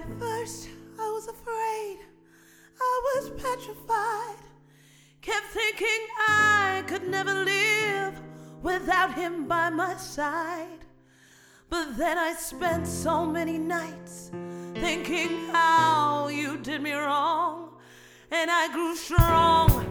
first, I was afraid, I was petrified. Kept thinking I could never live without him by my side. But then I spent so many nights thinking how you did me wrong, and I grew strong